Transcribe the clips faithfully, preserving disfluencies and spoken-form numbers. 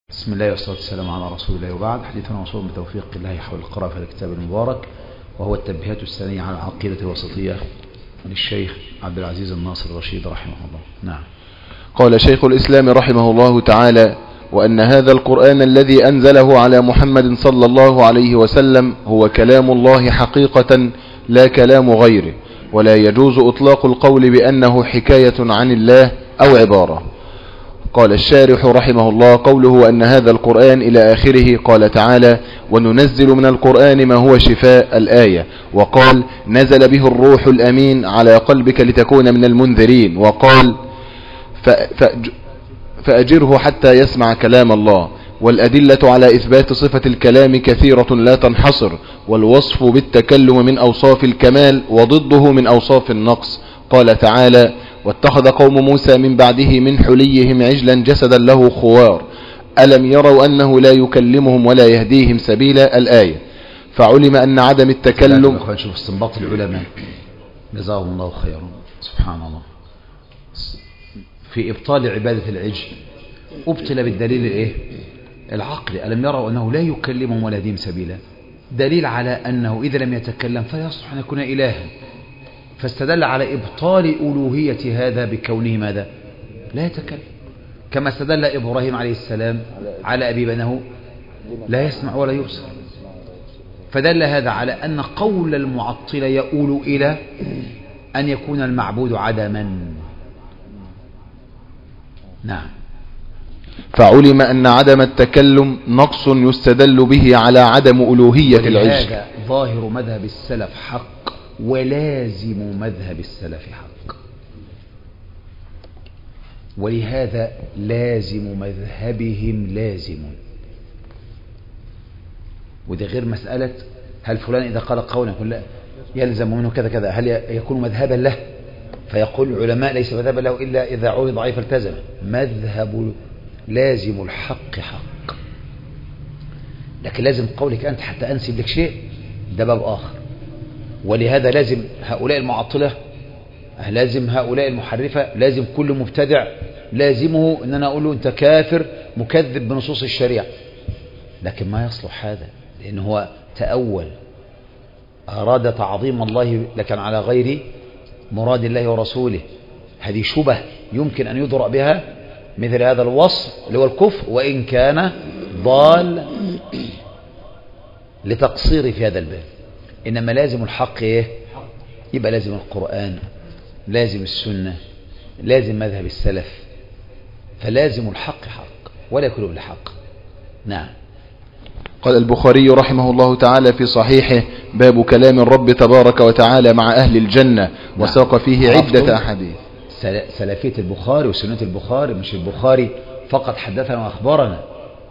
بسم الله والصلاة والسلام على رسول الله، وبعد. حديثنا موصول بتوفيق الله حول القراءة في الكتاب المبارك، وهو التنبيهات السنية على العقيدة الوسطية من الشيخ عبد العزيز الناصر الرشيد رحمه الله. نعم. قال شيخ الإسلام رحمه الله تعالى: وأن هذا القرآن الذي أنزله على محمد صلى الله عليه وسلم هو كلام الله حقيقة لا كلام غيره، ولا يجوز إطلاق القول بأنه حكاية عن الله أو عبارة. قال الشارح رحمه الله: قوله أن هذا القرآن إلى آخره. قال تعالى: وننزل من القرآن ما هو شفاء، الآية. وقال: نزل به الروح الأمين على قلبك لتكون من المنذرين. وقال: فأجره حتى يسمع كلام الله. والأدلة على إثبات صفة الكلام كثيرة لا تنحصر، والوصف بالتكلم من أوصاف الكمال، وضده من أوصاف النقص. قال تعالى: واتخذ قوم موسى من بعده من حليهم عجلا جسدا له خوار ألم يروا أنه لا يكلمهم ولا يهديهم سبيلا، الآية. فعلم أن عدم التكلم. نشوف استنباط العلماء جزاهم الله خيرا. سبحان الله. في إبطال عبادة العجل أبطل بالدليل الإيه؟ العقل. ألم يروا أنه لا يكلمهم ولا يهديهم سبيلا، دليل على أنه إذا لم يتكلم فلا يصلح أن يكون إلها، فاستدل على إبطال ألوهية هذا بكونه ماذا؟ لا يتكلم. كما استدل إبراهيم عليه السلام على أبي بأنه لا يسمع ولا يبصر، فدل هذا على أن قول المعطلة يؤول إلى أن يكون المعبود عدما. نعم. فعلم أن عدم التكلم نقص يستدل به على عدم ألوهية العجل. هذا ظاهر مذهب السلف حق، ولازم مذهب السلف حق، ولهذا لازم مذهبهم لازم. وده غير مسألة هل فلان إذا قال قولا يقول لا يلزم منه كذا كذا، هل يكون مذهبا له؟ فيقول العلماء ليس مذهبا له إلا إذا عرض ضعيف التزم. مذهب لازم الحق حق، لكن لازم قولك أنت حتى أنسب لك شيء، ده باب آخر. ولهذا لازم هؤلاء المعطلة، لازم هؤلاء المحرفة، لازم كل مبتدع لازمه أن أنا أقول له أنت كافر مكذب بنصوص الشريعة، لكن ما يصلح هذا، لأنه هو تأول، أراد تعظيم الله لكن على غير مراد الله ورسوله. هذه شبه يمكن أن يضرأ بها مثل هذا الوصف اللي هو الكفر، وإن كان ضال لتقصير في هذا الباب. إنما لازم الحق إيه؟ يبقى لازم القرآن، لازم السنة، لازم مذهب السلف، فلازم الحق حق ولا يكون بالحق. نعم. قال البخاري رحمه الله تعالى في صحيحه: باب كلام الرب تبارك وتعالى مع أهل الجنة. نعم. وساق فيه عدة أحاديث. سلفية البخاري وسنة البخاري، مش البخاري فقط حدثنا وأخبرنا.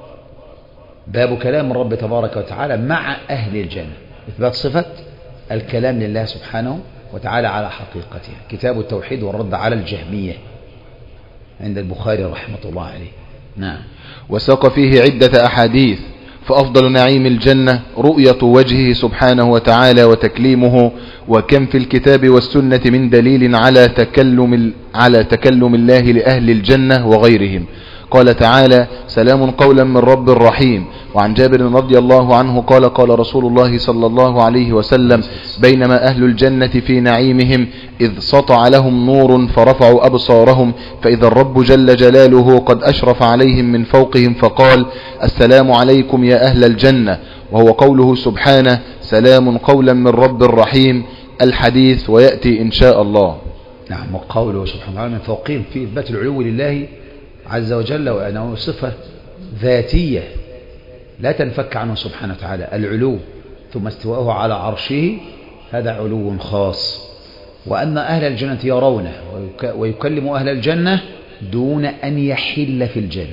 باب كلام الرب تبارك وتعالى مع أهل الجنة، إثبات صفة الكلام لله سبحانه وتعالى على حقيقتها. كتاب التوحيد والرد على الجهمية عند البخاري رحمة الله عليه. نعم. وساق فيه عدة أحاديث. فأفضل نعيم الجنة رؤية وجهه سبحانه وتعالى وتكليمه، وكم في الكتاب والسنة من دليل على تكلم على تكلم الله لأهل الجنة وغيرهم. قال تعالى: سلام قولا من رب رحيم. وعن جابر رضي الله عنه قال: قال رسول الله صلى الله عليه وسلم: بينما أهل الجنة في نعيمهم إذ سطع لهم نور فرفعوا أبصارهم، فإذا الرب جل جلاله قد أشرف عليهم من فوقهم فقال: السلام عليكم يا أهل الجنة. وهو قوله سبحانه: سلام قولا من رب رحيم، الحديث، ويأتي إن شاء الله. نعم. وقوله سبحانه وتعالى من فوقهم في إثبات العلو لله عز وجل، وأنه صفة ذاتية لا تنفك عنه سبحانه وتعالى العلو. ثم استواءه على عرشه، هذا علو خاص. وأن أهل الجنة يرونه ويكلم أهل الجنة دون أن يحل في الجنة،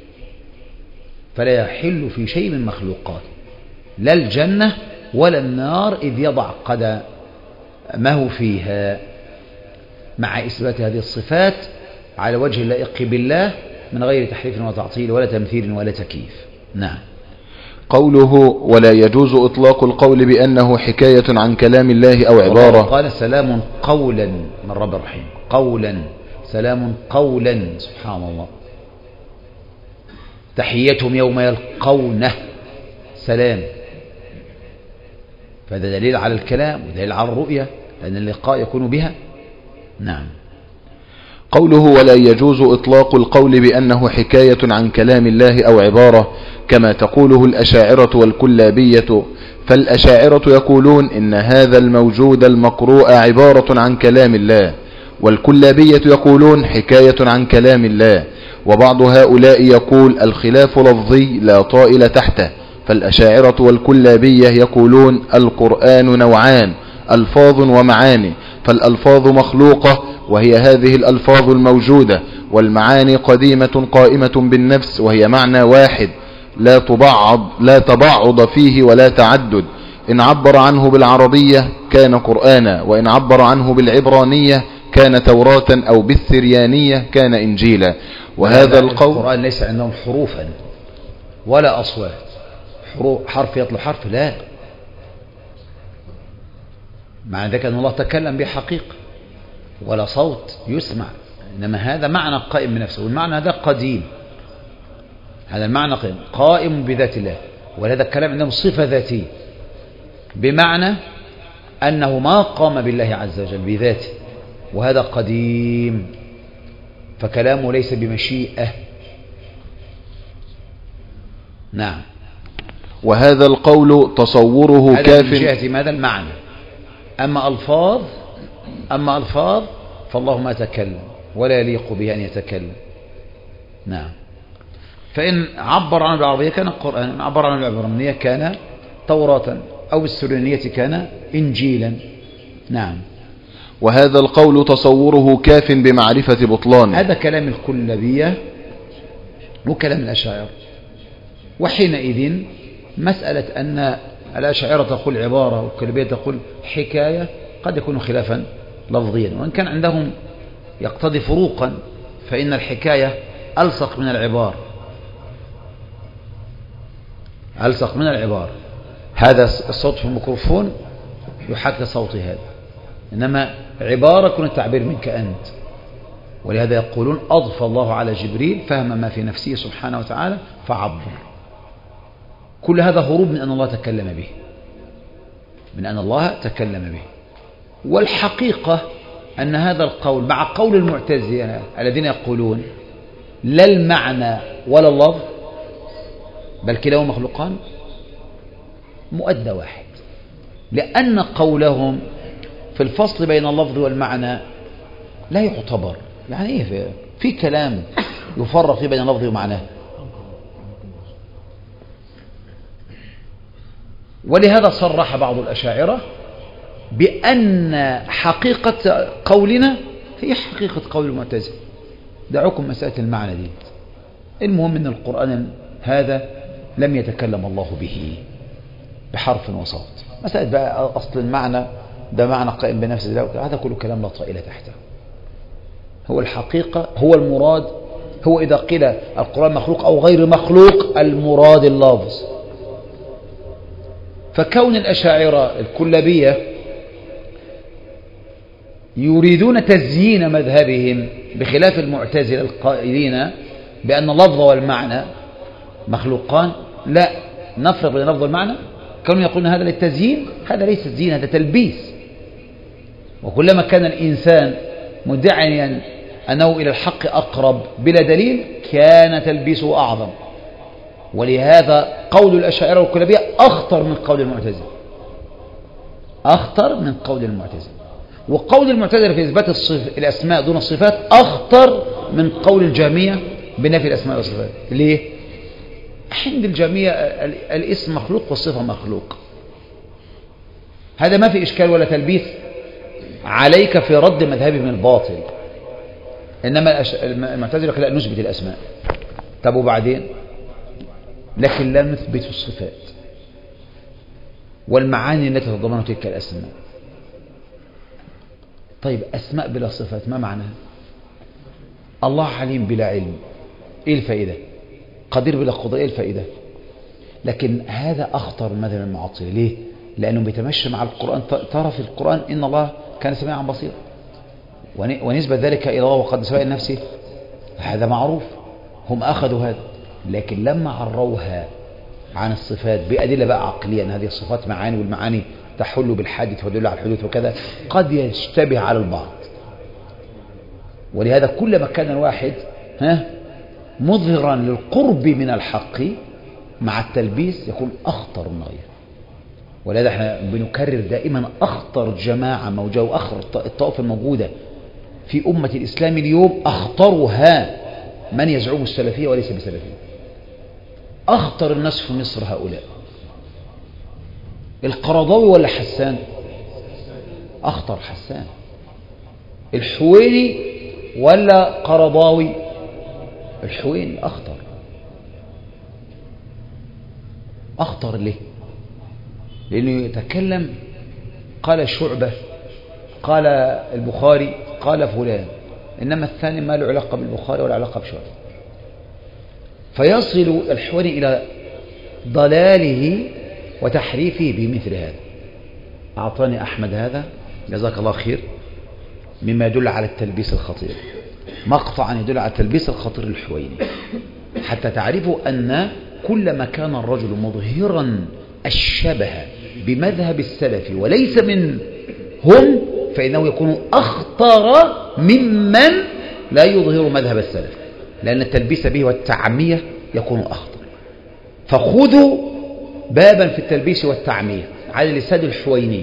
فلا يحل في شيء من مخلوقات، لا الجنة ولا النار، إذ يضع قدمه فيها، مع إثبات هذه الصفات على وجه اللائق بالله من غير تحريف وتعطيل ولا تمثيل ولا تكييف. نعم. قوله: ولا يجوز إطلاق القول بأنه حكاية عن كلام الله أو عبارة. قال: سلام قولا من رب رحيم. قولا، سلام قولا، سبحان الله. تحيتهم يوم يلقونه سلام، فهذا دليل على الكلام ودليل على الرؤية، لأن اللقاء يكون بها. نعم. قوله ولا يجوز إطلاق القول بأنه حكاية عن كلام الله أو عبارة كما تقوله الأشاعرة والكلابية، فالأشاعرة يقولون إن هذا الموجود المقروء عبارة عن كلام الله، والكلابية يقولون حكاية عن كلام الله، وبعض هؤلاء يقول الخلاف لفظي لا طائل تحته، فالأشاعرة والكلابية يقولون القرآن نوعان ألفاظ ومعاني، فالألفاظ مخلوقة وهي هذه الألفاظ الموجودة، والمعاني قديمة قائمة بالنفس وهي معنى واحد لا تبعض, لا تبعض فيه ولا تعدد، إن عبر عنه بالعربية كان قرآنا، وإن عبر عنه بالعبرانية كان توراة، أو بالسريانية كان إنجيلا. وهذا القول القرآن ليس عندهم حروفا ولا أصوات، حروف حرف يطلب حرف، لا، معنى ذلك أن الله تكلم بحقيقة ولا صوت يسمع، إنما هذا معنى قائم بنفسه، والمعنى هذا قديم، هذا المعنى قائم, قائم بذات الله، وهذا الكلام عندهم صفة ذاتية، بمعنى أنه ما قام بالله عز وجل بذاته، وهذا قديم، فكلامه ليس بمشيئة. نعم. وهذا القول تصوره هذا كاف من جهة ماذا المعنى، أما ألفاظ أما ألفاظ فالله ما تكلم ولا يليق به أن يتكلم. نعم. فإن عبر عنه بالعربية كان القرآن، إن عبر عنه بالعبرانية كان توراة، أو بالسريانية كان إنجيلا. نعم. وهذا القول تصوره كاف بمعرفة بطلان، هذا كلام الكلابية وكلام الأشاعرة، وحينئذ مسألة أن الأشاعرة تقول عبارة والكلابية تقول حكاية قد يكون خلافا لفظيا، وإن كان عندهم يقتضي فروقا، فإن الحكاية ألصق من العبارة، ألصق من العبارة، هذا الصوت في الميكروفون يحاكي صوت هذا، إنما عبارة يكون التعبير منك أنت، ولهذا يقولون أضفى الله على جبريل فهم ما في نفسه سبحانه وتعالى فعبر. كل هذا هروب من أن الله تكلم به، من أن الله تكلم به. والحقيقة أن هذا القول مع قول المعتزلة الذين يقولون لا المعنى ولا اللفظ بل كلاهما مخلوقان مؤدى واحد، لأن قولهم في الفصل بين اللفظ والمعنى لا يعتبر. يعني إيه في, في كلام يفرق بين اللفظ ومعناه؟ ولهذا صرح بعض الأشاعرة بأن حقيقة قولنا هي حقيقة قول المعتزلة. دعوكم مسألة المعنى دي، المهم أن القرآن هذا لم يتكلم الله به بحرف وصوت. مسألة بقى أصل المعنى ده معنى قائم بنفسه، هذا كله كلام لا طائل تحته. هو الحقيقة، هو المراد، هو إذا قيل القرآن مخلوق أو غير مخلوق المراد اللفظ. فكون الأشاعرة الكلابية يريدون تزيين مذهبهم بخلاف المعتزلة القائلين بأن اللفظ والمعنى مخلوقان، لا نفرق بين اللفظ والمعنى، كانوا يقولون هذا للتزيين، هذا ليس تزيين، هذا تلبيس. وكلما كان الإنسان مدعيا أنه إلى الحق أقرب بلا دليل كان تلبيسه أعظم. ولهذا قول الأشاعرة والكلابية أخطر من قول المعتزلة، أخطر من قول المعتزلة. وقول المعتزلة في إثبات الصف... الأسماء دون الصفات أخطر من قول الجهمية بنفي الأسماء والصفات. ليه؟ عند الجهمية الاسم مخلوق والصفة مخلوق، هذا ما في إشكال ولا تلبيس عليك في رد مذهبهم الباطل. إنما المعتزلة لا نثبت الأسماء، طب وبعدين؟ لكن لا نثبت الصفات والمعاني التي تتضمن تلك الأسماء. طيب أسماء بلا صفات ما معناها؟ الله عليم بلا علم، إيه الفائدة؟ قدير بلا قدرة، إيه الفائدة؟ لكن هذا أخطر من مذهب المعطلة. ليه؟ لأنه بيتمشى مع القرآن. ترى في القرآن إن الله كان سميعا بصيرا، ونسبة ذلك إلى الله وقد سواء نفسه، هذا معروف، هم أخذوا هذا. لكن لما عروها عن الصفات بأدلة بقى عقلية أن هذه الصفات معاني والمعاني تحل بالحادث وتدل على الحدوث وكذا، قد يشتبه على البعض. ولهذا كلما كان الواحد ها مظهرا للقرب من الحق مع التلبيس يكون أخطر من غيره. ولهذا احنا بنكرر دائما أخطر جماعة موجودة وأخطر الطائفة الموجودة في أمة الإسلام اليوم أخطرها من يزعم السلفية وليس بسلفية. أخطر الناس في مصر هؤلاء القرضاوي ولا حسان؟ أخطر حسان. الحويني ولا قرضاوي؟ الحويني أخطر. أخطر ليه؟ لأنه يتكلم قال شعبة قال البخاري قال فلان، إنما الثاني ما له علاقة بالبخاري ولا علاقة بشعبة، فيصل الحويني إلى ضلاله وتحريفه بمثل هذا. أعطاني أحمد هذا جزاك الله خير مما يدل على التلبيس الخطير، مقطعا يدل على التلبيس الخطير الحويني، حتى تعرفوا أن كلما كان الرجل مظهرا الشبه بمذهب السلف وليس من هم فإنه يكون أخطر ممن لا يظهر مذهب السلف، لأن التلبيس به والتعمية يكون أخطر. فخذوا بابا في التلبيس والتعمية على لسان الحويني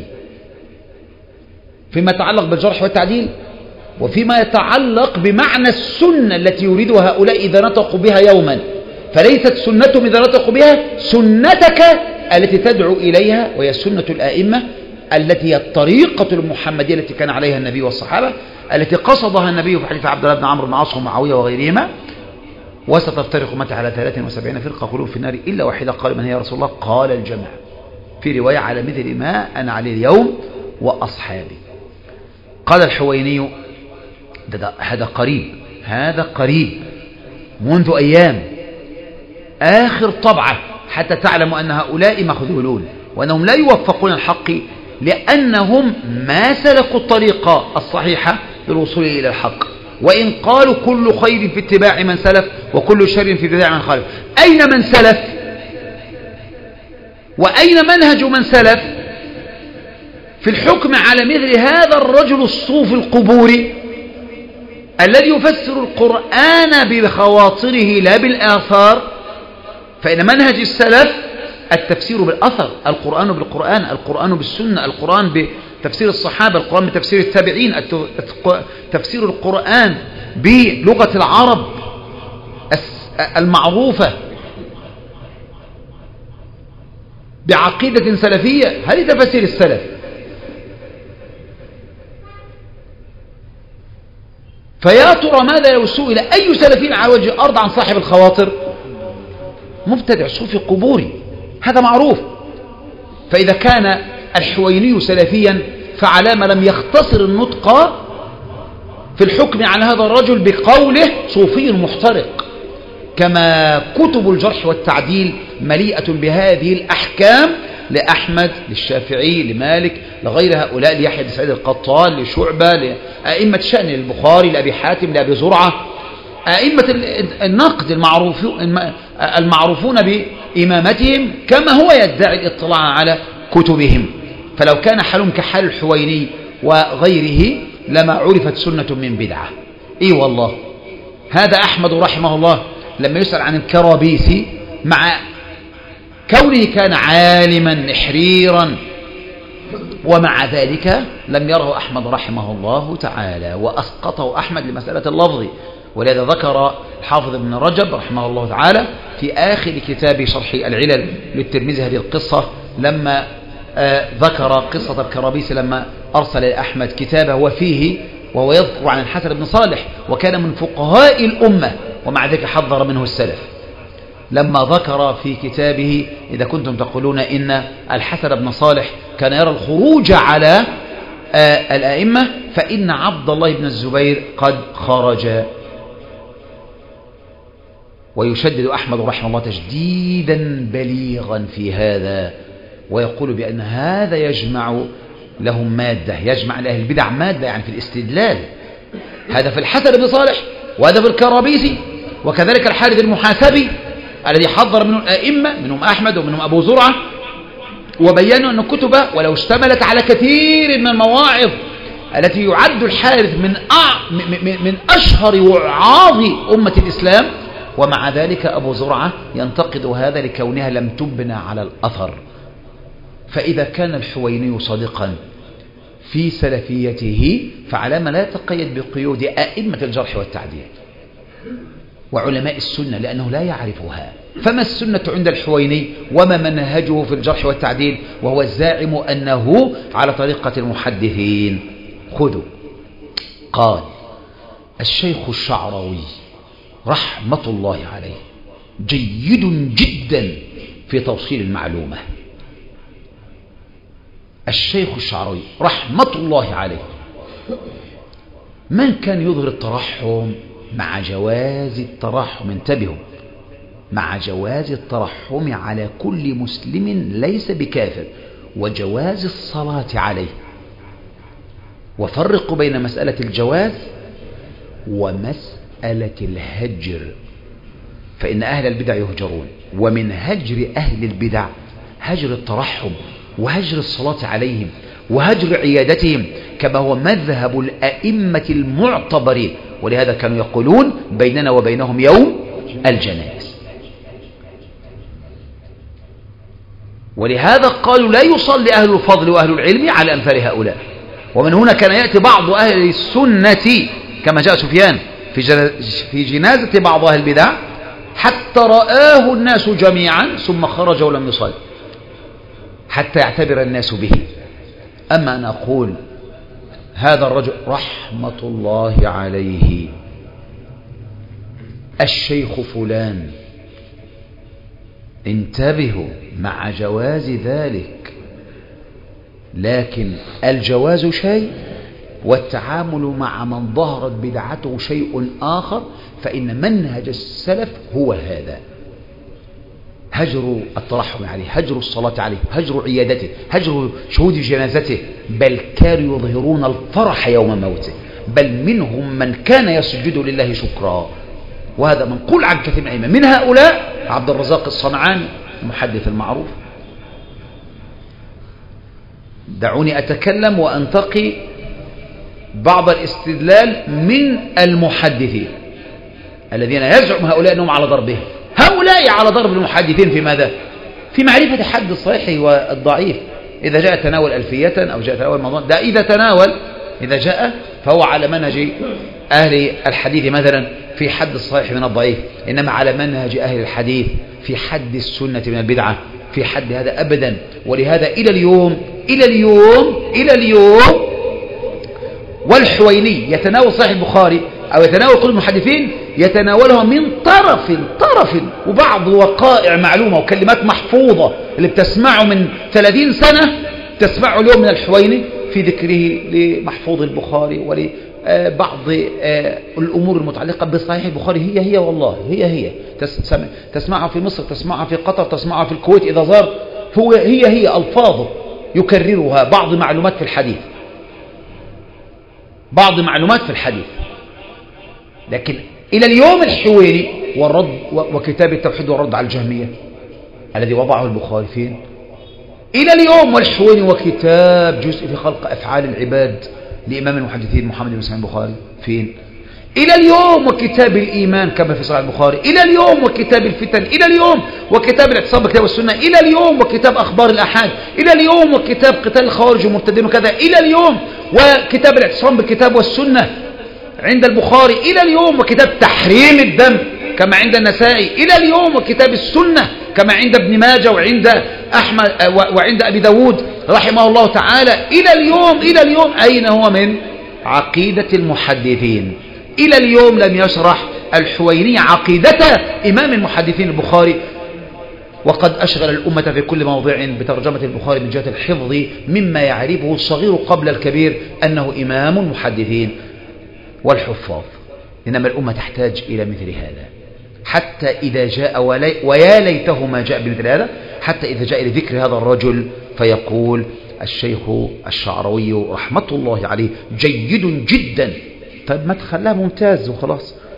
فيما يتعلق بالجرح والتعديل، وفيما يتعلق بمعنى السنة التي يريدها هؤلاء إذا نطقوا بها يوما، فليست سنتهم إذا نطقوا بها سنتك التي تدعو إليها، وهي سنة الآئمة التي هي الطريقة المحمدية التي كان عليها النبي والصحابة، التي قصدها النبي في حديث عبد الله بن عمرو بن العاص ومعاوية وغيرهما: وستفترق أمتي على ثلاث وسبعين فرقة كلهم في النار إلا واحدة. قال من هي يا رسول الله؟ قال الجماعة. في رواية على مثل ما أنا عليه اليوم وأصحابي. قال الحويني ده هذا قريب، هذا قريب منذ أيام، آخر طبعة، حتى تعلموا أن هؤلاء مخذولون وأنهم لا يوفقون الحق، لأنهم ما سلكوا الطريقة الصحيحة للوصول إلى الحق. وإن قالوا كل خير في اتباع من سلف وكل شر في اتباع من خالف، أين من سلف؟ وأين منهج من سلف في الحكم على مثل هذا الرجل الصوفي القبوري الذي يفسر القرآن بخواطره لا بالآثار؟ فإن منهج السلف التفسير بالأثر، القرآن بالقرآن، القرآن بالسنة، القرآن بتفسير الصحابة، القرآن بتفسير التابعين، تفسير القرآن بلغة العرب المعروفة بعقيدة سلفية. هذه تفسير السلف. فيا ترى ماذا لو سئل أي سلفين على وجه الأرض عن صاحب الخواطر؟ مبتدع صوفي قبوري، هذا معروف. فإذا كان الحويني سلفيا فعلام لم يختصر النطق في الحكم على هذا الرجل بقوله صوفي محترق، كما كتب الجرح والتعديل مليئة بهذه الأحكام لأحمد، للشافعي، لمالك، لغير هؤلاء، ليحيى بن سعيد القطان، لشعبة، لأئمة شأن البخاري، لأبي حاتم، لأبي زرعة، أئمة النقد المعروفون بإمامتهم، كما هو يدعي الاطلاع على كتبهم. فلو كان حالهم كحال الحويني وغيره لما عرفت سنة من بدعة. إي والله، هذا أحمد رحمه الله لما يسأل عن الكرابيسي مع كونه كان عالما نحريرا، ومع ذلك لم يره أحمد رحمه الله تعالى، وأسقطه أحمد لمسألة اللفظ. ولهذا ذكر حافظ ابن رجب رحمه الله تعالى في آخر كتاب شرح العلل للترمذي هذه القصة، لما آه ذكر قصة الكرابيسي لما أرسل لأحمد كتابه وفيه وهو يذكر عن الحسن بن صالح، وكان من فقهاء الأمة، ومع ذلك حذر منه السلف. لما ذكر في كتابه: إذا كنتم تقولون إن الحسن بن صالح كان يرى الخروج على آه الأئمة، فإن عبد الله بن الزبير قد خرج. ويشدد أحمد رحمه الله تشديدا بليغا في هذا، ويقول بأن هذا يجمع لهم مادة، يجمع لأهل البدع مادة، يعني في الاستدلال. هذا في الحسن بن صالح، وهذا في الكرابيسي، وكذلك الحارث المحاسبي، الذي حضر منه الأئمة منهم أحمد ومنهم أبو زرعة، وبينوا أن كتبه ولو اشتملت على كثير من المواعظ التي يعد الحارث من أع... من أشهر وعاظ أمة الإسلام، ومع ذلك أبو زرعة ينتقد هذا لكونها لم تبنى على الأثر. فإذا كان الحويني صادقا في سلفيته فعلى ما لا يتقيد بقيود أئمة الجرح والتعديل وعلماء السنة لأنه لا يعرفها. فما السنة عند الحويني وما منهجه في الجرح والتعديل وهو الزاعم أنه على طريقة المحدثين؟ خذوا. قال الشيخ الشعراوي رحمة الله عليه جيد جدا في توصيل المعلومة. الشيخ الشعراوي رحمة الله عليه من كان يظهر الترحم مع جواز الترحم، انتبهوا، مع جواز الترحم على كل مسلم ليس بكافر وجواز الصلاة عليه. وفرقوا بين مسألة الجواز ومسألة الهجر، فإن أهل البدع يهجرون، ومن هجر أهل البدع هجر الترحم وهجر الصلاة عليهم وهجر عيادتهم كما هو مذهب الأئمة المعتبرين. ولهذا كانوا يقولون بيننا وبينهم يوم الجنائز. ولهذا قالوا لا يصلي أهل الفضل وأهل العلم على أمثال هؤلاء. ومن هنا كان يأتي بعض أهل السنة كما جاء سفيان في جنازة بعض أهل البدع حتى رآه الناس جميعا ثم خرج ولم يصلي حتى يعتبر الناس به. أما أن أقول هذا الرجل رحمة الله عليه الشيخ فلان، انتبهوا، مع جواز ذلك، لكن الجواز شيء والتعامل مع من ظهرت بدعته شيء آخر. فإن منهج السلف هو هذا: هجر الترحم عليه، هجر الصلاة عليه، هجر عيادته، هجر شهود جنازته، بل كانوا يظهرون الفرح يوم موته، بل منهم من كان يسجد لله شكرا. وهذا منقول عن كثير من الأئمة، من هؤلاء عبد الرزاق الصنعاني المحدث المعروف. دعوني أتكلم وأنتقي بعض الاستدلال من المحدثين الذين يزعم هؤلاء أنهم على ضربهم. هؤلاء على ضرب المحدثين في ماذا؟ في معرفة حد الصحيح والضعيف. إذا جاء تناول ألفية أو جاء تناول موضوع، ده إذا تناول إذا جاء فهو على منهج أهل الحديث مثلا في حد الصحيح من الضعيف، إنما على منهج أهل الحديث في حد السنة من البدعة، في حد هذا أبدا. ولهذا إلى اليوم إلى اليوم إلى اليوم والحويني يتناول صحيح البخاري أو يتناول كل المحدثين يتناولها من طرف طرف وبعض وقائع معلومة وكلمات محفوظة اللي بتسمعه من ثلاثين سنة تسمعه اليوم من الحويني في ذكره لمحفوظ البخاري ولبعض الأمور المتعلقة بصحيح البخاري. هي هي والله هي هي تسمعها في مصر، تسمعها في قطر، تسمعها في الكويت إذا زار، هو هي هي ألفاظه يكررها. بعض معلومات في الحديث بعض معلومات في الحديث لكن إلى اليوم الحويني والرد وكتاب التوحيد والرد على الجهمية الذي وضعه البخاري فين؟ إلى اليوم والحويني وكتاب جزء في خلق أفعال العباد لإمام المحدثين محمد بن إسماعيل البخاري فين؟ إلى اليوم وكتاب الإيمان كما في صحيح البخاري، إلى اليوم وكتاب الفتن، إلى اليوم وكتاب الاعتصام بكتاب والسنة، إلى اليوم وكتاب أخبار الأحاد، إلى اليوم وكتاب قتال الخوارج والمرتدين وكذا، إلى اليوم وكتاب الاعتصام بالكتاب والسنة عند البخاري، إلى اليوم وكتاب تحريم الدم كما عند النسائي، إلى اليوم وكتاب السنة كما عند ابن ماجه وعند أحمد وعند أبي داود رحمه الله تعالى. إلى اليوم إلى اليوم أين هو من عقيدة المحدثين؟ إلى اليوم لم يشرح الحويني عقيدة إمام المحدثين البخاري، وقد أشغل الأمة في كل موضع بترجمة البخاري من جهة الحفظ مما يعرفه الصغير قبل الكبير أنه إمام محدثين والحفاظ. إنما الأمة تحتاج إلى مثل هذا، حتى إذا جاء ولي ويا ليته ما جاء بمثل هذا، حتى إذا جاء لذكر هذا الرجل فيقول الشيخ الشعراوي رحمة الله عليه جيد جدا. طيب ما تخلاه ممتاز وخلاص،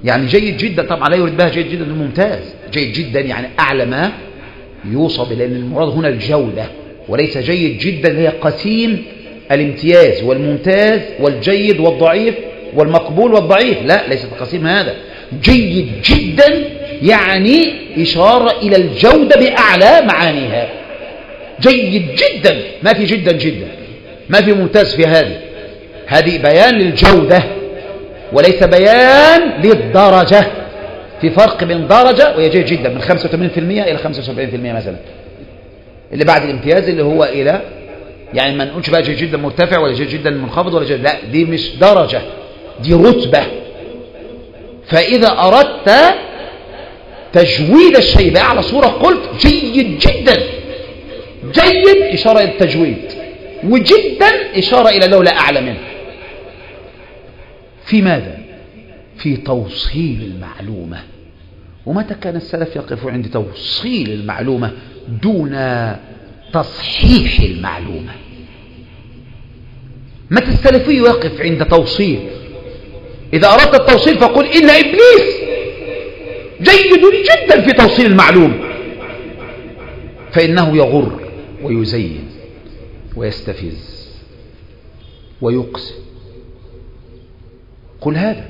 يعني جيد جدا طبعا لا يريد بها جيد جدا ممتاز، جيد جدا يعني أعلى ما يوصف، لأن المراد هنا الجودة، وليس جيد جدا هي قسيم الامتياز والممتاز والجيد والضعيف والمقبول والضعيف، لا ليست قسيم هذا. جيد جدا يعني إشارة إلى الجودة بأعلى معانيها. جيد جدا، ما في جدا جدا، ما في ممتاز في هذه، هذه بيان للجودة وليس بيان للدرجة. في فرق بين درجة وهي جيد جدا من خمسة وثمانين بالمئة إلى خمسة وسبعين بالمئة مثلا، اللي بعد الامتياز اللي هو إلى، يعني ما نقولش بقى جيد جدا مرتفع ولا جيد جدا منخفض ولا جيد، لا دي مش درجة، دي رتبة. فإذا أردت تجويد الشيء بأعلى صورة قلت جيد جدا. جيد إشارة إلى التجويد، وجدا إشارة إلى لولا أعلى منه. في ماذا؟ في توصيل المعلومة. ومتى كان السلف يقف عند توصيل المعلومة دون تصحيح المعلومة؟ متى السلفي يقف عند توصيل؟ إذا أردت التوصيل فقل إن إبليس جيد جدا في توصيل المعلومة، فإنه يغر ويزين ويستفز ويقسم. قل هذا،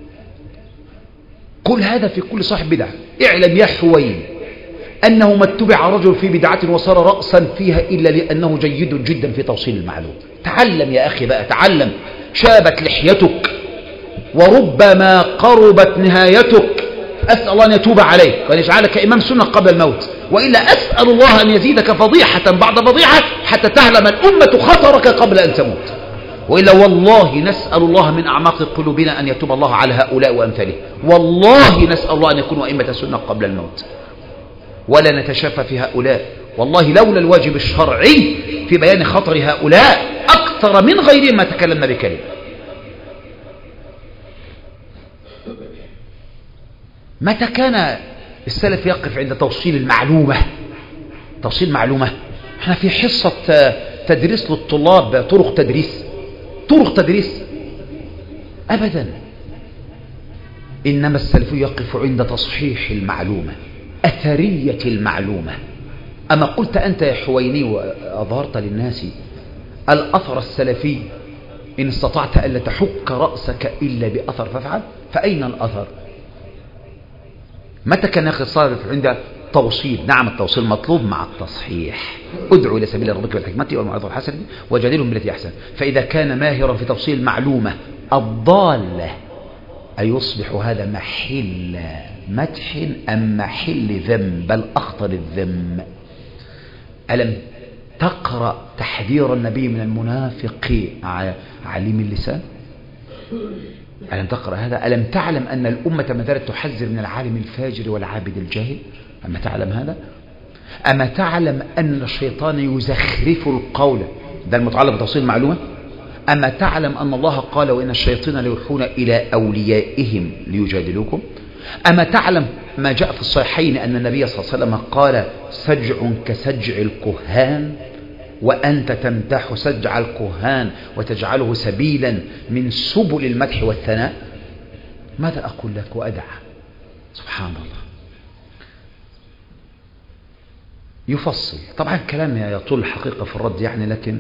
قل هذا في كل صاحب بدعة. اعلم يا حوين أنه ما اتبع رجل في بدعة وصار رأسا فيها إلا لأنه جيد جدا في توصيل المعلومة. تعلم يا أخي بقى، تعلم. شابت لحيتك وربما قربت نهايتك، أسأل الله أن يتوب عليك وأن يجعلك إمام سنة قبل الموت، وإلا أسأل الله أن يزيدك فضيحة بعد فضيحة حتى تعلم الأمة خطرك قبل أن تموت، وإلا والله نسأل الله من أعماق قلوبنا أن يتوب الله على هؤلاء وأمثاله. والله نسأل الله أن يكونوا أئمة سنة قبل الموت، ولا نتشافى في هؤلاء. والله لولا الواجب الشرعي في بيان خطر هؤلاء أكثر من غيرهم ما تكلمنا بكلمة. متى كان السلف يقف عند توصيل المعلومة؟ توصيل معلومة. احنا في حصة تدريس للطلاب طرق تدريس، طرق تدريس أبدا. إنما السلف يقف عند تصحيح المعلومة، أثرية المعلومة. أما قلت أنت يا حويني وأظهرت للناس الأثر السلفي، إن استطعت ألا تحك رأسك إلا بأثر فافعل، فأين الأثر؟ متى كان أخي الصارف عند توصيل؟ نعم التوصيل مطلوب مع التصحيح. ادعو إلى سبيل ربك بالحكمة والموعظة الحسنة وجادلهم بالتي أحسن. فإذا كان ماهرا في توصيل المعلومة الضالة أيصبح هذا محل مدح أم محل ذم؟ بل أخطر الذم. ألم تقرأ تحذير النبي من المنافق عليم اللسان؟ ألم تقرأ هذا؟ ألم تعلم أن الأمة ما زالت تحذر من العالم الفاجر والعابد الجاهل؟ أما تعلم هذا؟ أما تعلم أن الشيطان يزخرف القول؟ ده المتعلق بتوصيل المعلومة. أما تعلم أن الله قال وإن الشياطين ليوحون إلى أوليائهم ليجادلوكم؟ أما تعلم ما جاء في الصحيحين أن النبي صلى الله عليه وسلم قال سجع كسجع الكهان، وأنت تمتح سجع الكهان وتجعله سبيلا من سبل المدح والثناء؟ ماذا أقول لك وأدعى؟ سبحان الله. يفصل طبعا كلام يطول الحقيقة في الرد يعني، لكن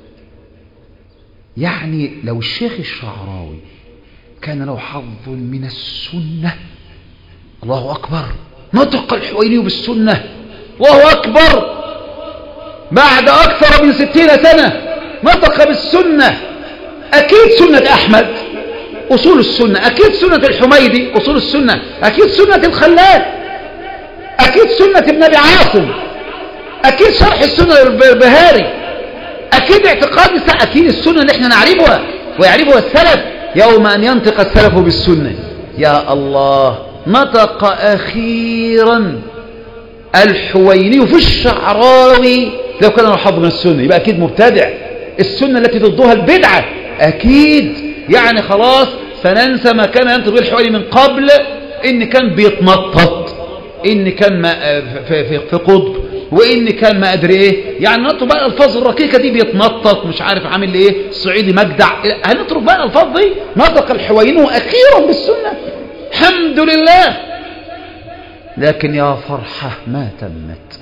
يعني لو الشيخ الشعراوي كان له حظ من السنة، الله أكبر، نطق الحويني بالسنة، الله أكبر، بعد أكثر من ستين سنة نطق بالسنة. أكيد سنة أحمد أصول السنة، أكيد سنة الحميدي أصول السنة، أكيد سنة الخلال، أكيد سنة ابن أبي عاصم، أكيد شرح السنة البهاري، أكيد اعتقاد السنة، أكيد السنة اللي احنا نعرفها ويعرفها السلف. يوم أن ينطق السلف بالسنة، يا الله، نطق أخيرا الحويني في الشعراوي. لو كان له حظ من السنة يبقى أكيد مبتدع. السنة التي ضدها البدعة أكيد، يعني خلاص سننسى ما كان ينطق به الحويني من قبل، إن كان بيتنطط، إن كان ما في, في, في قطب، وإن كان ما أدري إيه، يعني نطق بقى الألفاظ الرقيقة دي، بيتنطط مش عارف عامل إيه، صعيدي مجدع، هنترك بقى الألفاظ دي. نطق الحويني أخيرا بالسنة، الحمد لله، لكن يا فرحة ما تمت.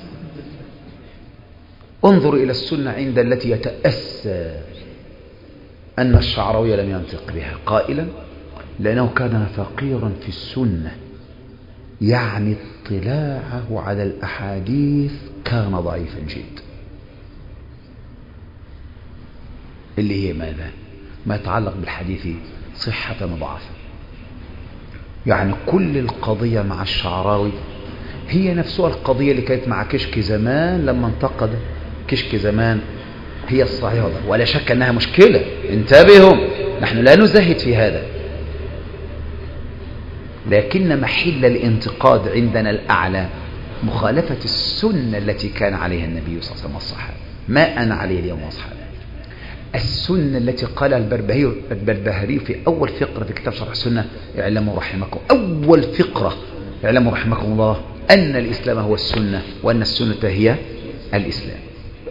انظر إلى السنة عند التي يتأسى أن الشعراوي لم ينطق بها قائلا لأنه كان فقيرا في السنة، يعني اطلاعه على الأحاديث كان ضعيفا جدا، اللي هي ماذا؟ ما يتعلق بالحديث صحة وضعفا. يعني كل القضية مع الشعراوي هي نفسها القضية اللي كانت مع كشك زمان لما انتقد كشك زمان، هي الصحيحة، ولا شك أنها مشكلة، انتبهوا، نحن لا نزهد في هذا، لكن محل الانتقاد عندنا الأعلى مخالفة السنة التي كان عليها النبي صلى الله عليه وسلم والصحابة، ما أنا عليه اليوم وأصحابه. السنة التي قالها البربهاري البربهاري في أول فقرة في كتاب شرح السنة، اعلموا رحمكم، أول فقرة اعلموا رحمكم الله أن الإسلام هو السنة، وأن السنة هي الإسلام.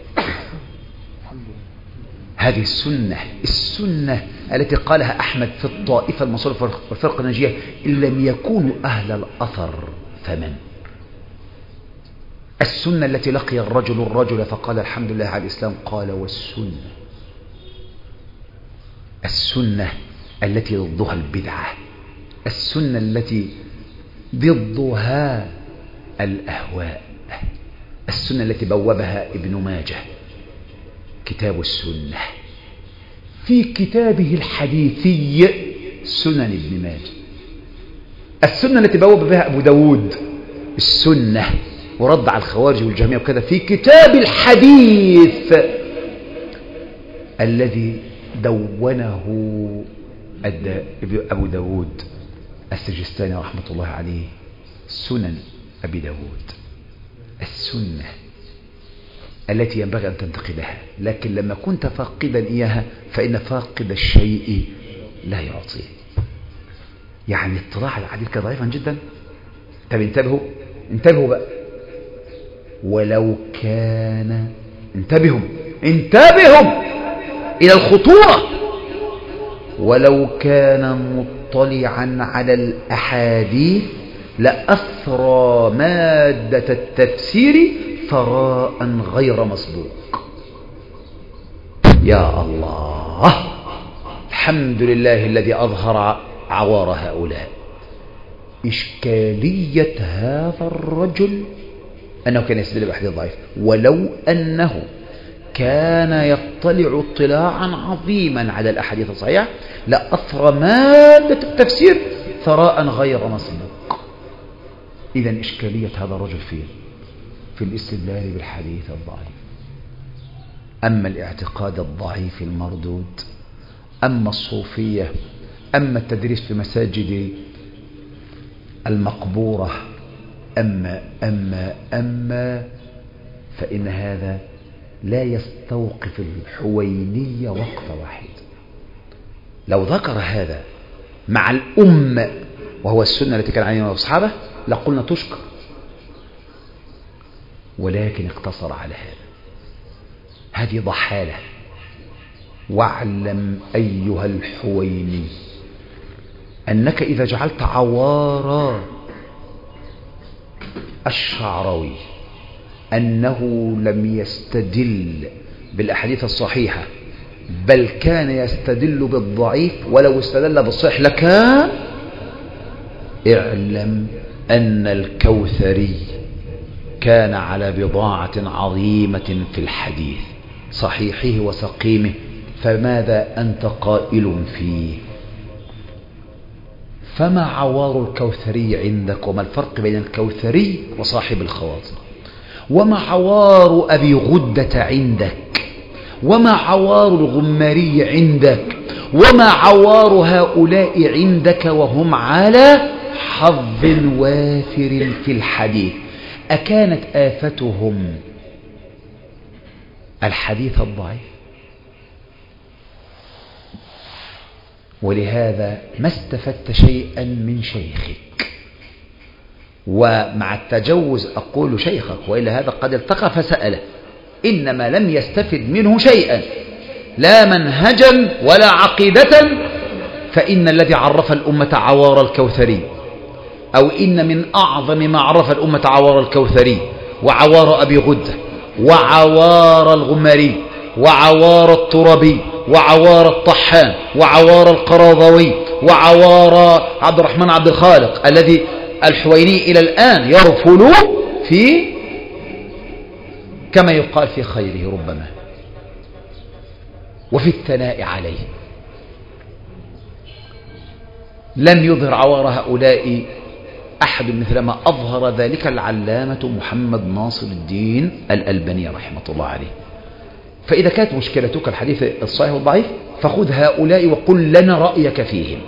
هذه السنة السنة التي قالها أحمد في الطائفة المنصورة والفرقة الناجية، إن لم يكونوا أهل الأثر فمن؟ السنة التي لقي الرجل الرجل فقال الحمد لله على الإسلام، قال والسنة. السنة التي ضدها البدعة، السنة التي ضدها الأهواء، السنة التي بوبها ابن ماجه كتاب السنة، في كتابه الحديثي سنن ابن ماجه. السنة التي بوب بها أبو داود السنة ورد على الخوارج والجهمية وكذا في كتاب الحديث الذي دونه أبو داود السجستاني رحمة الله عليه، سنن أبي داود، السنة التي ينبغي أن تنتقدها، لكن لما كنت فاقدا إياها فإن فاقد الشيء لا يعطيه. يعني اطلاع على الحديث كان ضعيفا جدا. طب انتبهوا انتبهوا بقى، ولو كان انتبهوا انتبهوا إلى الخطورة، ولو كان مطلعا على الأحاديث لأثرى مادة التفسير ثراء غير مسبوق. يا الله، الحمد لله الذي أظهر عوار هؤلاء. إشكالية هذا الرجل أنه كان يستدل بأحاديث ضعيف، ولو أنه كان يطلع اطلاعا عظيما على الأحاديث الصحيحة لأثرى مادة التفسير ثراء غير مسبوق. إذن إشكالية هذا الرجل فيه في الاستدلال بالحديث الضعيف. أما الاعتقاد الضعيف المردود، أما الصوفية، أما التدريس في مساجد المقبورة، أما أما أما فإن هذا لا يستوقف الحوينية وقت واحد. لو ذكر هذا مع الأمة وهو السنة التي كان عليها الصحابة لقلنا تشكر، ولكن اقتصر على هذا. هذه ضحالة. واعلم أيها الحويني أنك إذا جعلت عوار الشعراوي أنه لم يستدل بالأحاديث الصحيحة بل كان يستدل بالضعيف، ولو استدل بالصحيح لكان، اعلم أن الكوثري كان على بضاعة عظيمة في الحديث صحيحه وسقيمه، فماذا أنت قائل فيه؟ فما عوار الكوثري عندك؟ وما الفرق بين الكوثري وصاحب الخواطر؟ وما عوار أبي غدة عندك؟ وما عوار الغماري عندك؟ وما عوار هؤلاء عندك وهم على حظ وافر في الحديث؟ أكانت آفتهم الحديث الضعيف؟ ولهذا ما استفدت شيئا من شيخك، ومع التجوز أقول شيخك، وإلا هذا قد التقى فسأله، إنما لم يستفد منه شيئا لا منهجا ولا عقيدة، فإن الذي عرف الأمة عوار الكوثري أو إن من أعظم ما عرف الأمة عوار الكوثري وعوار أبي غدة وعوار الغماري وعوار الترابي وعوار الطحان وعوار القراضوي وعوار عبد الرحمن عبد الخالق الذي الحويني إلى الآن يرفل في كما يقال في خيره ربما وفي الثناء عليه. لم يظهر عوار هؤلاء أحد مثلما أظهر ذلك العلامة محمد ناصر الدين الألباني رحمة الله عليه. فإذا كانت مشكلتك الحديث الصحيح والضعيف فخذ هؤلاء وقل لنا رأيك فيهم.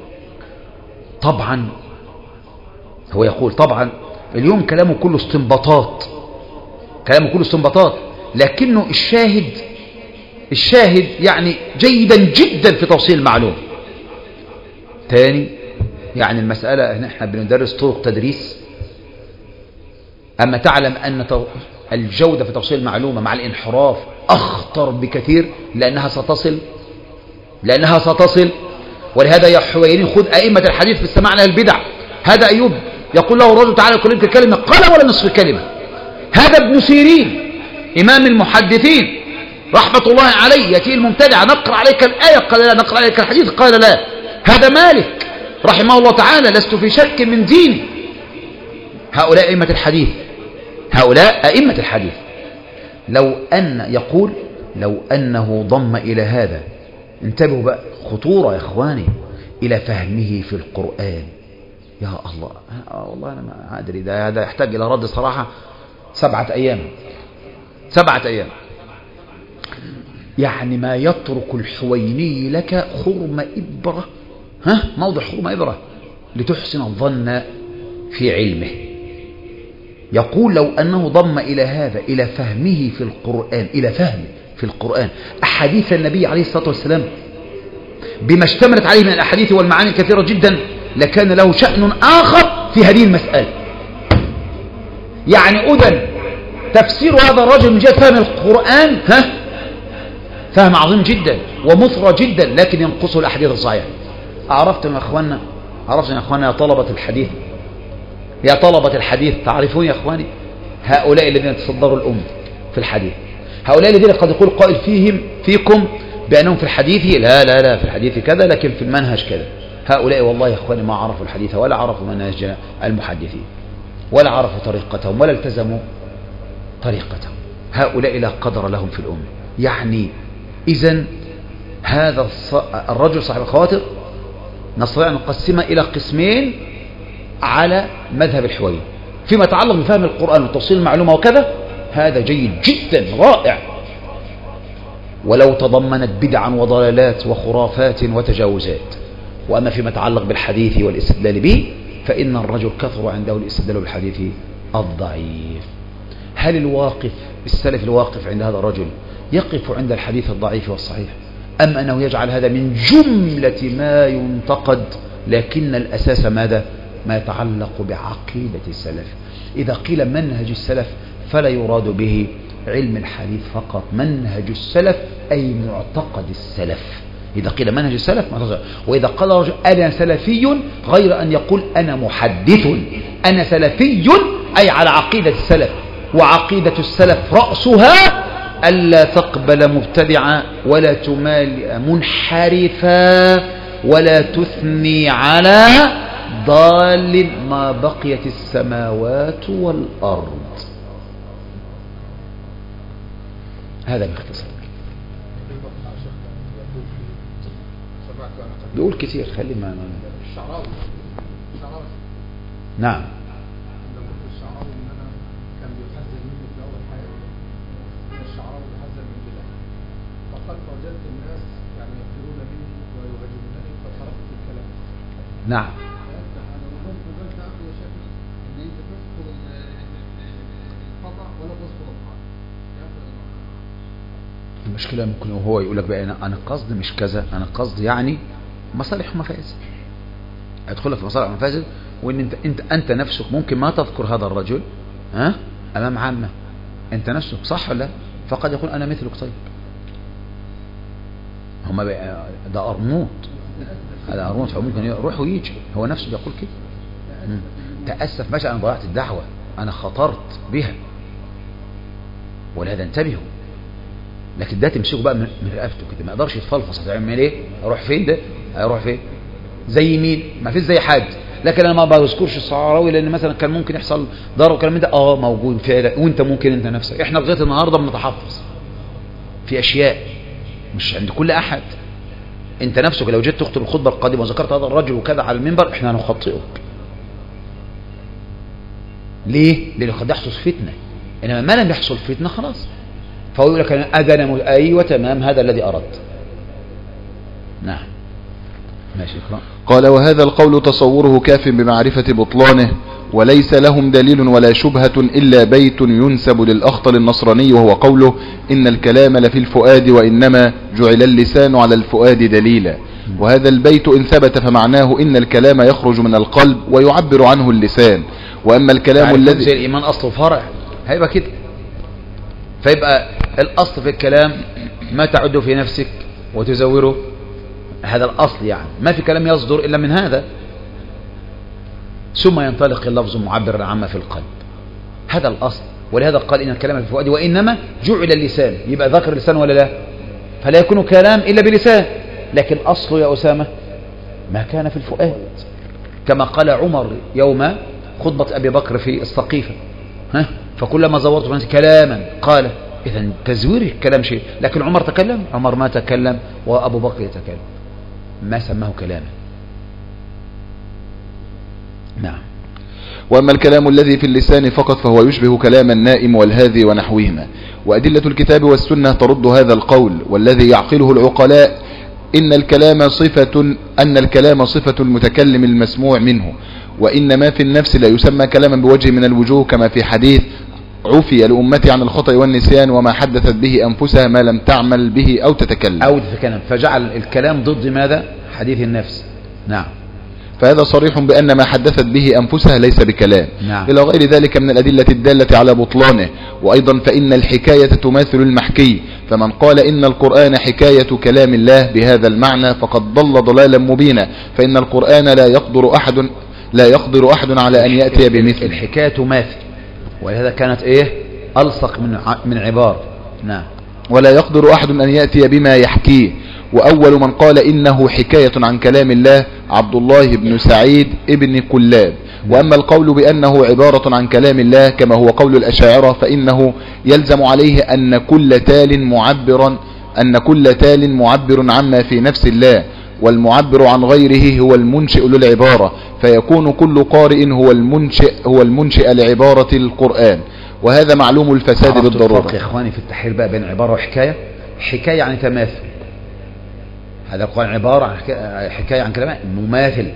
طبعا هو يقول طبعا اليوم كلامه كله استنباطات، كلامه كله استنباطات، لكنه الشاهد الشاهد يعني جيدا جدا في توصيل المعلومة. تاني يعني المسألة نحن بندرس طرق تدريس، أما تعلم أن الجودة في توصيل المعلومة مع الانحراف أخطر بكثير لأنها ستصل لأنها ستصل ولهذا يا حويني خذ أئمة الحديث في السماع لها البدع. هذا أيوب يقول له الرجل تعالى كلمة كلمة قال ولا نصف كلمة. هذا ابن سيرين إمام المحدثين رحمة الله عليه يأتي المبتدع نقرأ عليك الآية قال لا، نقرأ عليك الحديث قال لا. هذا مالك رحمه الله تعالى لست في شك من ديني. هؤلاء أئمة الحديث، هؤلاء أئمة الحديث. لو أن يقول لو أنه ضم إلى هذا، انتبهوا بقى خطورة يا إخواني، إلى فهمه في القرآن. يا الله آه والله أنا ما أدري، ده هذا يحتاج إلى رد صراحة سبعة أيام سبعة أيام يعني ما يترك الحويني لك خرم إبرة، ها موضع خرم إبرة لتحسن الظن في علمه. يقول لو أنه ضم إلى هذا إلى فهمه في القرآن، إلى فهمه في القرآن أحاديث النبي عليه الصلاة والسلام بما اشتملت عليه من الأحاديث والمعاني الكثيرة جدا، لكان له شأن آخر في هذه المسألة. يعني أذن تفسير هذا الرجل من جهة فهم القرآن ها فهم عظيم جدا ومثرى جدا، لكن ينقصه الأحاديث الصحيحة. عرفتم يا أخوانا عرفتم يا أخوانا يا طلبة الحديث يا طلبة الحديث تعرفون يا أخواني هؤلاء الذين يتصدروا الأمة في الحديث، هؤلاء الذين قد يقول قائل فيهم فيكم بأنهم في الحديث لا لا لا في الحديث كذا لكن في المنهج كذا. هؤلاء والله يا أخواني ما عرفوا الحديث ولا عرفوا منهج المحدثين ولا عرفوا طريقتهم ولا التزموا طريقتهم. هؤلاء لا قدر لهم في الأمة. يعني إذن هذا الرجل صاحب الخواطر نستطيع أن نقسمه إلى قسمين على مذهب الحويني فيما يتعلق بفهم القرآن وتوصيل المعلومة وكذا. هذا جيد جدا رائع ولو تضمنت بدعا وضلالات وخرافات وتجاوزات. وأما فيما يتعلق بالحديث والاستدلال به فإن الرجل كثر عنده الاستدلال بالحديث الضعيف. هل الواقف السلف الواقف عند هذا الرجل يقف عند الحديث الضعيف والصحيح، أم أنه يجعل هذا من جملة ما ينتقد، لكن الأساس ماذا؟ ما يتعلق بعقيدة السلف. إذا قيل منهج السلف فلا يراد به علم الحديث فقط، منهج السلف أي معتقد السلف. إذا قيل منهج السلف معتقد. وإذا قال رجل أنا سلفي غير أن يقول أنا محدث، أنا سلفي أي على عقيدة السلف، وعقيدة السلف رأسها ألا تقبل مبتدعا ولا تمال منحرفا ولا تثني على ضال ما بقيت السماوات والأرض. هذا باختصار. بيقول كتير خلي ما الشعراوي نعم الشعراوي ان انا كان بيحذر مني في اول حياتي ان الشعراوي بيحذر من بدعه، فقد وجدت الناس يعني يقتلون مني ويهاجمونني فتركت الكلام. نعم انا وجدت اخي يا شيخ ان انت تذكر الخطا ولا تذكر الحق. المشكلة ممكن هو يقول لك بقى أنا أنا قصدي مش كذا، أنا قصدي يعني مصالح ومفاسد، أدخل في مصالح ومفاسد، وإن أنت أنت أنت نفسك ممكن ما تذكر هذا الرجل ها أمام عامة، أنت نفسك صح ولا؟ فقد يقول أنا مثلك. طيب هم ده أرموط، هذا أرموط، فممكن يروح ويجي هو نفسه بيقول كده. مم. تأسف ماشي، أنا ضيعت الدعوة، أنا خطرت بها، ولهذا انتبهوا. لكن ده تمسكه بقى من رقبته كده، ما يقدرش يتفلفص. هتعمل ايه؟ اروح فين ده؟ هيروح فين؟ زي مين؟ ما فيش زي حد. لكن انا ما بذكرش الصحراوي لان مثلا كان ممكن يحصل ضرر وكلام من ده، اه موجود فعلا، وانت ممكن انت نفسك. احنا لغايه النهارده بنتحفظ في اشياء مش عند كل احد. انت نفسك لو جيت تخطب الخطبه القادمه وذكرت هذا الرجل وكذا على المنبر، احنا هنخطئك. ليه؟ لان قد يحصل فتنه، انما ما لم يحصل فتنه خلاص. فهو يقول لك انا اذن، ايوه تمام، هذا الذي اردت. نعم ماشي اقرأ. قال: وهذا القول تصوره كاف بمعرفة بطلانه، وليس لهم دليل ولا شبهة إلا بيت ينسب للأخطل النصراني، وهو قوله: إن الكلام لفي الفؤاد وإنما جعل اللسان على الفؤاد دليلا. وهذا البيت إن ثبت فمعناه إن الكلام يخرج من القلب ويعبر عنه اللسان. وأما الكلام الذي زي الإيمان أصل وفرع، هيبقى كده. فيبقى الأصل في الكلام ما تعد في نفسك وتزوره، هذا الأصل. يعني ما في كلام يصدر إلا من هذا، ثم ينطلق اللفظ معبر عما في القلب، هذا الأصل. ولهذا قال إن الكلام في الفؤاد وإنما جعل اللسان، يبقى ذكر اللسان ولا لا؟ فلا يكون كلام إلا بلسان. لكن أصله يا أسامة ما كان في الفؤاد، كما قال عمر يوم خطبة أبي بكر في السقيفة، ها؟ فكلما زورت فانت كلاما قال، إذن تزوير الكلام شيء. لكن عمر تكلم، عمر ما تكلم، وأبو بكر يتكلم، ما سماه كلاما. نعم. وأما الكلام الذي في اللسان فقط فهو يشبه كلام النائم والهاذي ونحوهما. وأدلة الكتاب والسنة ترد هذا القول، والذي يعقله العقلاء إن الكلام صفة أن الكلام صفة المتكلم المسموع منه، وإن ما في النفس لا يسمى كلاما بوجه من الوجوه، كما في حديث: عفي لأمتي عن الخطأ والنسيان وما حدثت به أنفسها ما لم تعمل به أو تتكلم أو تتكلم. فجعل الكلام ضد ماذا؟ حديث النفس. نعم. فهذا صريح بأن ما حدثت به أنفسها ليس بكلام. نعم. إلى غير ذلك من الأدلة الدالة على بطلانه. وأيضا فإن الحكاية تماثل المحكي، فمن قال إن القرآن حكاية كلام الله بهذا المعنى فقد ضل ضلالا مبينا، فإن القرآن لا يقدر أحد لا يقدر أحد على أن يأتي بمثله. الحكاية تماثل، ولهذا كانت إيه ألصق من من عبارة. نعم. ولا يقدر أحد أن يأتي بما يحكيه. وأول من قال إنه حكاية عن كلام الله عبد الله بن سعيد ابن كلاب. وأما القول بأنه عبارة عن كلام الله كما هو قول الأشاعرة فإنه يلزم عليه أن كل تال معبرا أن كل تال معبر عما في نفس الله، والمعبر عن غيره هو المنشئ للعبارة، فيكون كل قارئ هو المنشئ هو المنشئ لعبارة القرآن، وهذا معلوم الفساد بالضرورة. يا إخواني في التحرير بقى بين عبارة وحكاية. حكاية يعني تماثل، هذا القرآن عبارة عن حكاية عن كلام مماثل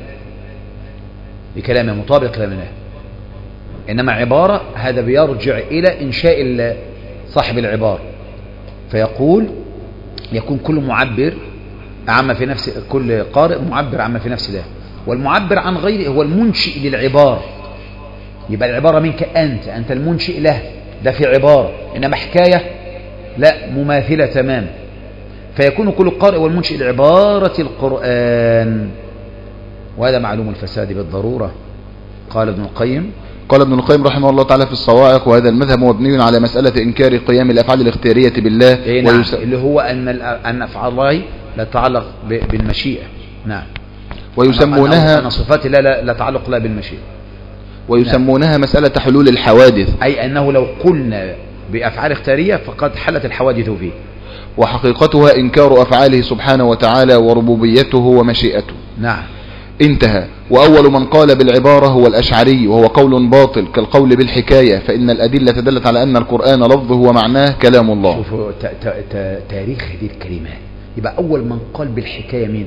لكلامه، مطابق كلام الله. إنما عبارة هذا بيرجع إلى إنشاء صاحب العبارة، فيقول يكون كل معبر عما في نفس كل قارئ معبر عما في نفس الله، والمعبر عن غيره هو المنشئ للعبارة. يبقى العبارة منك أنت أنت المنشئ له، ده في عبارة. إنما حكاية لا، مماثلة تمام. فيكون كل قارئ والمنشئ لعبارة القرآن، وهذا معلوم الفساد بالضرورة. قال ابن القيم قال ابن القيم رحمه الله تعالى في الصواعق: وهذا المذهب مبني على مسألة إنكار قيام الأفعال الاختيارية بالله. إيه نعم. ويس... اللي هو أن أن أفعال الله لا تتعلق بالمشيئة. نعم. ويسمونها أن صفات الله لا, لا تعلق لا بالمشيئة. ويسمونها نعم. مسألة حلول الحوادث، أي أنه لو قلنا بأفعال اختيارية فقد حلت الحوادث فيه. وحقيقتها إنكار أفعاله سبحانه وتعالى وربوبيته ومشيئته. نعم. انتهى. وأول من قال بالعبارة هو الأشعري، وهو قول باطل كالقول بالحكاية، فإن الأدلة دلت على أن القرآن لفظه ومعناه كلام الله. شوفوا تاريخ هذه الكلمات. يبقى أول من قال بالحكاية مين؟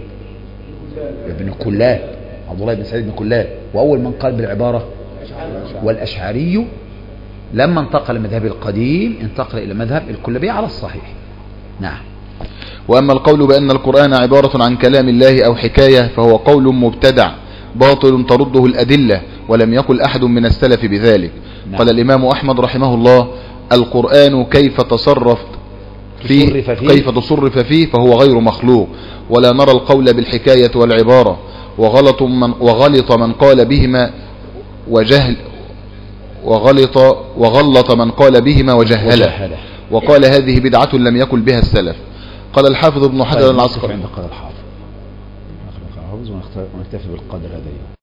ابن كلاب، عبد الله بن سعيد بن كلاب. وأول من قال بالعبارة والأشعري لما انتقل المذهب القديم انتقل إلى مذهب الكلابية على الصحيح. نعم. وأما القول بأن القرآن عبارة عن كلام الله أو حكاية فهو قول مبتدع باطل ترده الأدلة، ولم يقل أحد من السلف بذلك. نعم. قال الإمام أحمد رحمه الله: القرآن كيف تصرف فيه, فيه كيف تصرف فيه فهو غير مخلوق، ولا نرى القول بالحكاية والعبارة. وغلط من, وغلط من قال بهما وجهل وغلط وغلط من قال بهما وجهله وجهله. وقال هذه بدعة لم يقل بها السلف. قال الحافظ ابن حجر طيب، العسقلاني عند قدر الحافظ ونكتفي بالقدر هذا.